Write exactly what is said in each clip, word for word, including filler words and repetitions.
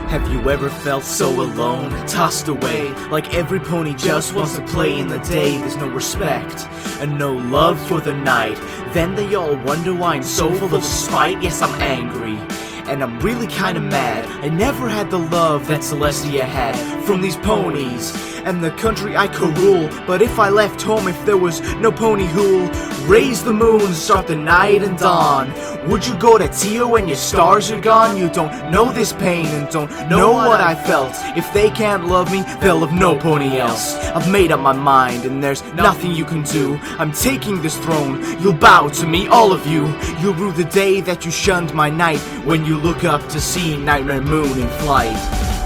Have you ever felt so alone, tossed away, like every pony just wants to play in the day? There's no respect and no love for the night. Then they all wonder why I'm so full of spite. Yes, I'm angry, and I'm really kinda mad. I never had the love that Celestia had from these ponies and the country I could rule. But if I left home, if there was no pony who'll raise the moon, start the night and dawn, would you go to Tio when your stars are gone? You don't know this pain and don't know what I felt. If they can't love me, they'll love no pony else. I've made up my mind and there's nothing you can do. I'm taking this throne, you'll bow to me, all of you. You'll rue the day that you shunned my night, when you look up to see Nightmare Moon in flight.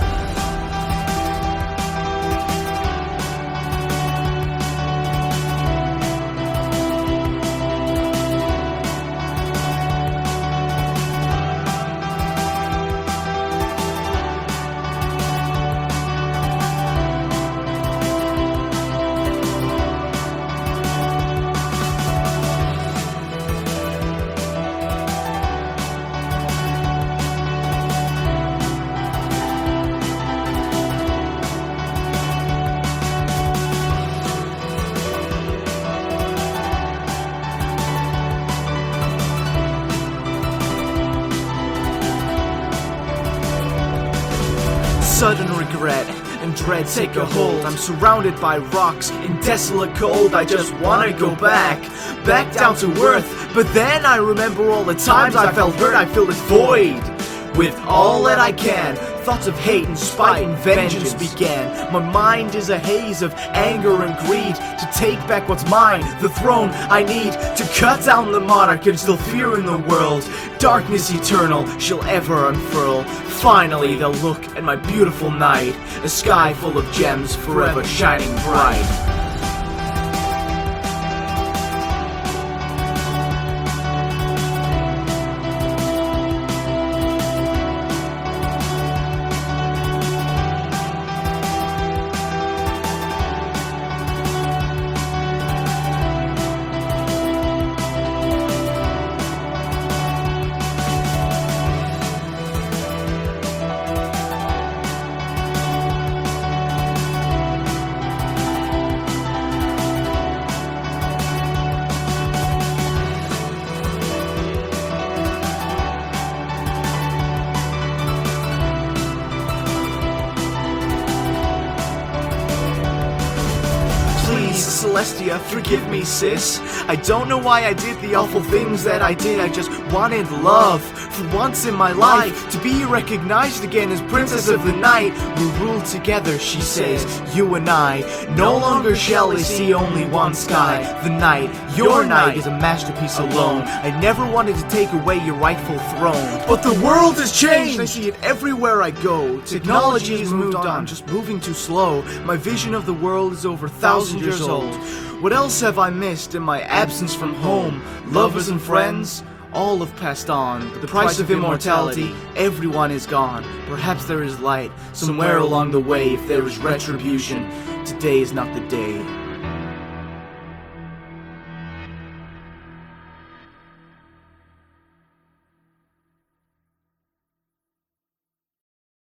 Sudden regret and dread take a hold. I'm surrounded by rocks in desolate cold. I just wanna go back, back down to earth. But then I remember all the times I felt hurt. I fill this void with all that I can. Thoughts of hate and spite and vengeance began. My mind is a haze of anger and greed to take back what's mine, the throne I need to cut down the monarch and still fear in the world. Darkness eternal shall ever unfurl. Finally they'll look at my beautiful night, a sky full of gems forever shining bright. Celestia, forgive me, sis. I don't know why I did the awful things that I did. I just wanted love for once in my life, to be recognized again as Princess of the Night. We'll rule together, she says, you and I. No longer shall they see only one sky. The night, your night, is a masterpiece alone. I never wanted to take away your rightful throne, but the world has changed. I see it everywhere I go. Technology has moved on, I'm just moving too slow. My vision of the world is over a thousand years old. What else have I missed in my absence from home? Lovers and friends, all have passed on. The price of immortality, everyone is gone. Perhaps there is light somewhere along the way. If there is retribution, today is not the day.